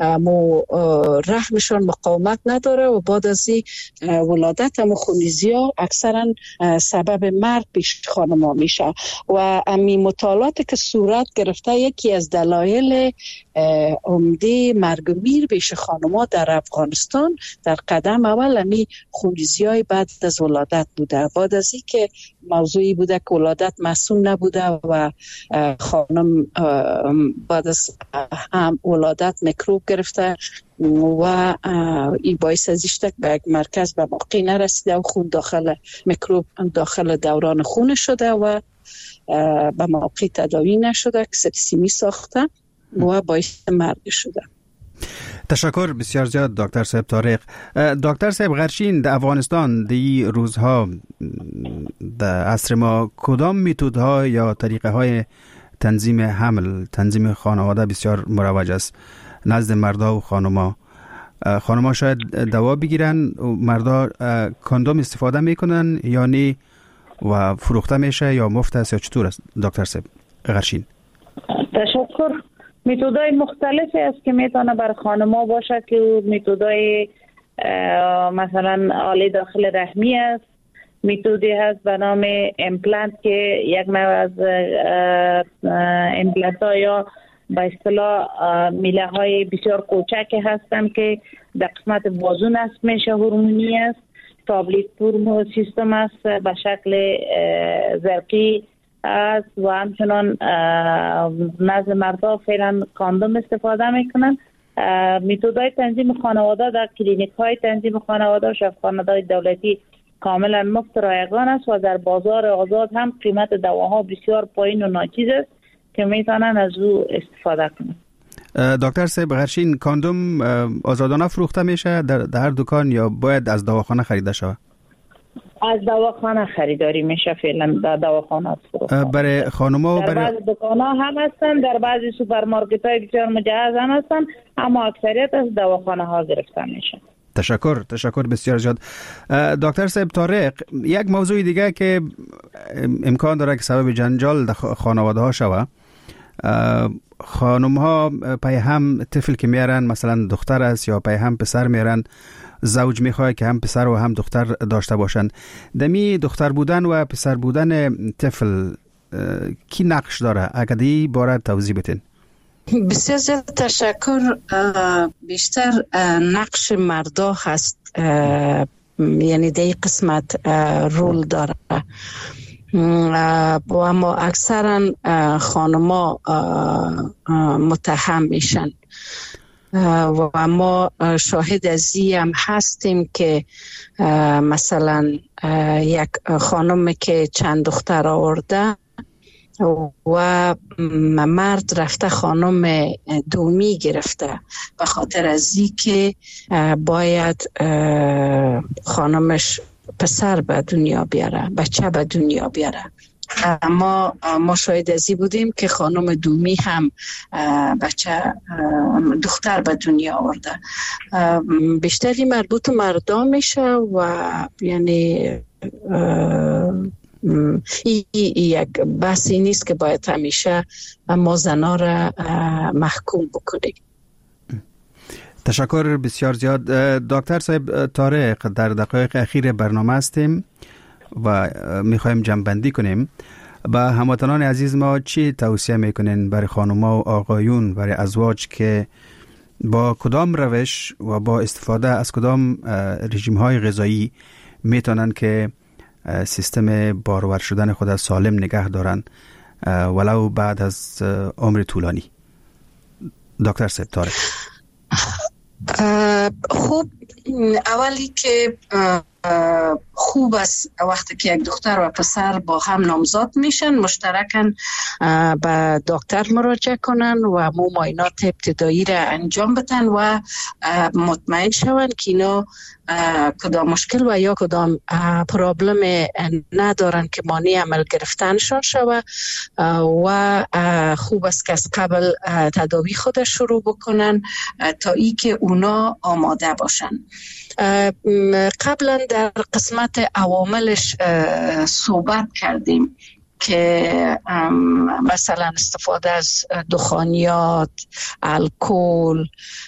رحمشان مقاومت نداره و بعد از این ولادت هم خونریزی‌ها اکثرا سبب مرگ پیش خانم‌ها میشه. و امی مطالعاتی که صورت گرفته یکی از دلایل عمده مرگ و میر پیش خانم‌ها در افغانستان در قدم اول امی خونریزی‌های بعد از ولادت بوده. بعد از این که موضوعی بوده که ولادت مسئول نبوده و خانم بعد از ولادت میکروب گرفته و این باعث ازیشته به یک مرکز به موقع نرسیده و خون میکروب داخل دوران خون شده و به موقع تداوی نشده که سپسیمی ساخته و باعث مرگ شده. تشکر بسیار زیاد دکتر صاحب طارق. دکتر صاحب غرشین، در افغانستان دی روزها در عصر ما کدام متدها یا طریقه های تنظیم حمل، تنظیم خانواده بسیار مروج است نزد مردا و خانما؟ خانما شاید دوا بگیرن و مردا کاندوم استفاده میکنن یا نه و فروخته میشه یا مفت است یا چطور است دکتر صاحب غرشین؟ تشکر. متدای مختلفی است که میتونه بر خانما باشه که متدای مثلا آله داخل رحمی است، متدی هست به نام امپلنت که یک نوع از امپلنت ها یا به اصطلاح میله های بسیار کوچک هستند که در قسمت بازو نصب میشه، هورمونی است. تابلیت پور سیستم است به شکل زرقی است و همچنان نزد مردا فعلا کاندوم استفاده میکنن. متدهای تنظیم خانواده در کلینیک های تنظیم خانواده و شفاخانه‌های دولتی کاملا مفت رایگان است و در بازار آزاد هم قیمت دواها بسیار پایین و ناچیز است که میتونن از او استفاده کنن. دکتر صاحب غرشین، کاندوم آزادانه فروخته میشه در هر دکان یا باید از دواخانه خریده شود؟ از دواخانه خریداری میشه فعلا. در دواخانه فروخته برای خانم‌ها در بعضی دکان‌ها هم هستن، در بعضی سوپرمارکت‌های بسیار مجهز هم هستن، اما اکثریت از دواخانه ها گرفته میشه. تشکر بسیار زیاد. دکتر صاحب طارق، یک موضوع دیگه که امکان داره که سبب جنجال در خانواده ها شوه، خانم ها پای هم طفل که میارن، مثلا دختر است یا پای هم پسر میارن، زوج میخواد که هم پسر و هم دختر داشته باشن. دمی دختر بودن و پسر بودن طفل کی نقش داره؟ اگر دی باره توضیح بدین. بسیار زیاد تشکر. بیشتر نقش مردا هست، یعنی در قسمت رول داره و اما اکثرا خانما متهم میشن و ما شاهد از این هم هستیم که مثلا یک خانم که چند دختر آورده و مرد رفته خانم دومی گرفته به خاطر از این که باید خانمش پسر به دنیا بیاره، بچه به دنیا بیاره. اما ما شاید از این بودیم که خانم دومی هم دختر به دنیا آورده. بیشتری مربوط مردان میشه و یعنی یک بحثی نیست که باید همیشه ما زنا را محکوم بکنیم. تشکر بسیار زیاد. دکتر صاحب طارق، در دقایق اخیر برنامه هستیم و میخوایم جمع‌بندی کنیم. با هموطنان عزیز ما چی توصیه میکنین برای خانم‌ها و آقایون، برای ازواج که با کدام روش و با استفاده از کدام رژیم‌های غذایی میتونن که سیستم بارور شدن خود سالم نگه دارن ولو بعد از عمر طولانی؟ دکتر صاحب طارق. خوب، اولی که خوب است وقتی که یک دختر و پسر با هم نامزاد میشن مشترکاً به دکتر مراجعه کنن و معاینات ابتدایی را انجام بدن و مطمئن شوند که اینا کدام مشکل و یا کدام پرابلم ندارن که مانع عمل گرفتنشان شود و خوب است که از قبل تداوی خود شروع بکنن تا ای که اونا آماده باشن. قبلا در قسمت عواملش صحبت کردیم که مثلا استفاده از دخانیات، الکل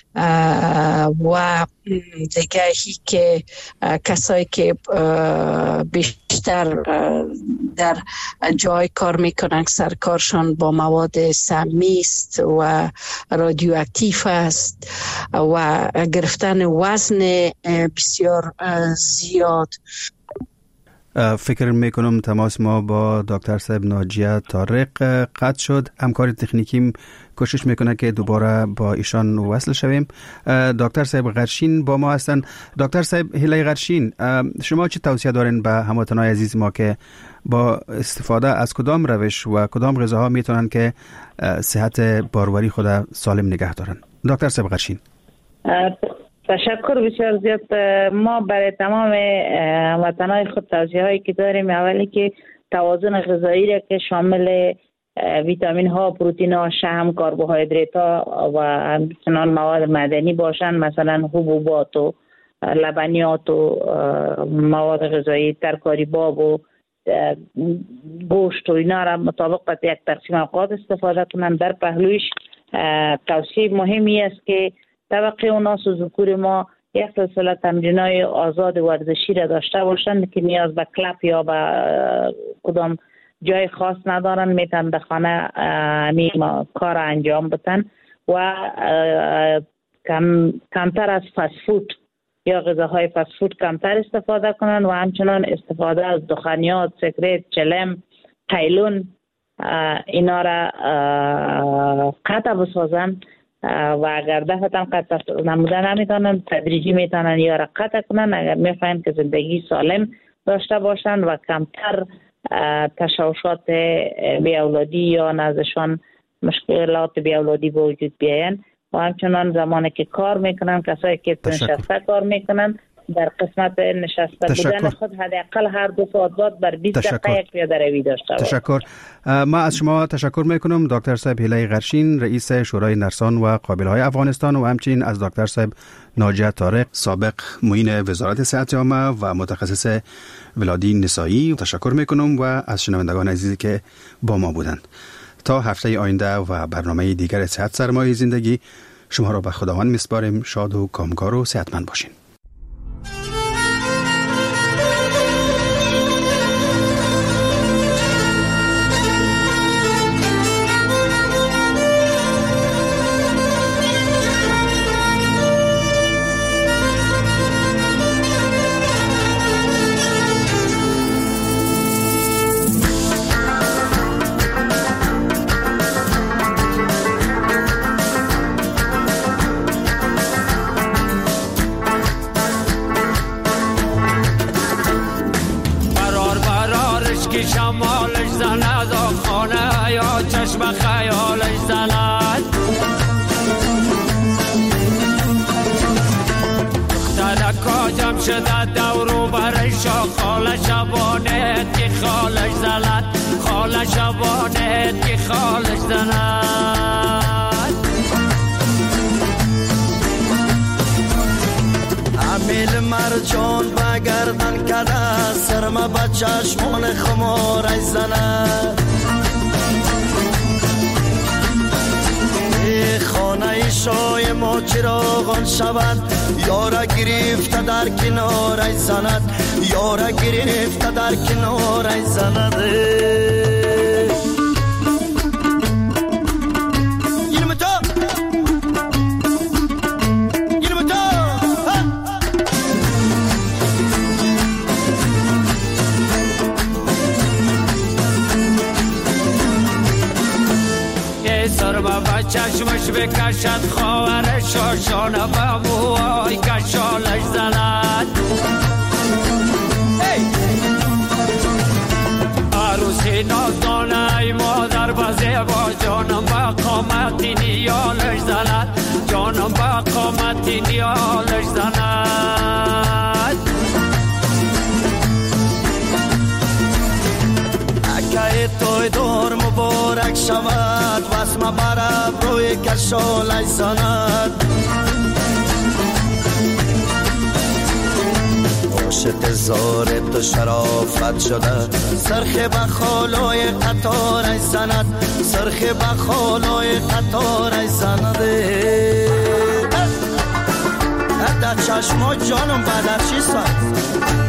و دیگهی که کسایی که بیشتر در جای کار میکنن سرکارشان با مواد سمی است و رادیواکتیو است و گرفتن وزن بسیار زیاد. فکر میکنم تماس ما با دکتر صاحب ناجیه طارق قطع شد. همکار تکنیکیم کوشش میکنه که دوباره با ایشان وصل شویم. دکتر صاحب غرشین با ما هستن. دکتر صاحب هیلای غرشین، شما چه توصیه دارین به هموطنان عزیز ما که با استفاده از کدام روش و کدام غذاها میتونن که صحت باروری خود سالم نگه دارن؟ دکتر صاحب غرشین. تشکر بسیار زیاد. ما برای تمام وطنهای خود توصیه هایی که داریم، اولی که توازن غذایی را که شامل ویتامین ها، پروتئین ها، شحم، کربوهیدرات ها و همچنان مواد معدنی باشند، مثلا حبوبات و لبنیات و مواد غذایی ترکاری باب و گوشت و اینا را مطابق یک تقسیم اوقات استفاده کنند. در پهلویش توصیه مهمی است که طبقه اوناس و ذکور ما یک سلسله تمرینای آزاد ورزشی را داشته باشند که نیاز به کلپ یا به کدام جای خاص ندارن، میتونن در خانه کار انجام بدن و کمتر از فست فود یا غذاهای فست فود کمتر استفاده کنن و همچنان استفاده از دخانیات، سیگرت، چلم، قیلون اینا را قطع بسازن و اگر دفعتاً قطع نموده نمیتونن، تدریجی میتونن یا را قطع کنن اگر میخواین که زندگی سالم داشته باشن و کمتر تشوشات بی اولادی یا نزدشان مشکلات بی اولادی به وجود بیاین. و همچنان زمانی که کار میکنن، کسایی که نشسته کار میکنن، در قسمت نشسته بودن خود حداقل هر 2 ساعت بعد بر 20 دقیقه یک پیاده روی داشته باشند. تشکر. ما از شما تشکر میکنم دکتر صاحب هیلای غرشین، رئیس شورای نرسان و قابلهای افغانستان، و همچنین از دکتر صاحب ناجیه طارق، سابق معین وزارت صحت عامه و متخصص ولادی نسایی تشکر میکنم و از شنوندگان عزیزی که با ما بودند. تا هفته آینده و برنامه دیگر صحت سرمایه زندگی، شما را به خداوند میسپاریم. شاد و کامگار و صحتمند باشین. شمالش زند و خانه یا چشم خیالش زند، دلکا جمع شده دورو برش خاله شبانه که خالش زند، خاله شبانه که خالش زند. امیل مرجان بگردن کده سرما با چشمان خمارش زند، ای خانه ریشای ما چراغان شود، یارا گرفته در کنار زند، یارا گرفته در کنار زند. چشمش بکشد خواهر شاشانه و موهای کشالش زند. عروسی نازدانه ای مادر بزه با جانم با قامتی نیالش زند، جانم با قامتی نیالش زند. اکه توی دور مبارک شود، واسم برب روی کشالش زند. عاشق زار تو شرافت شده، سرخ بخالای قطارش زند، سرخ بخالای قطارش زند. در چشما جانم بدر چی سند،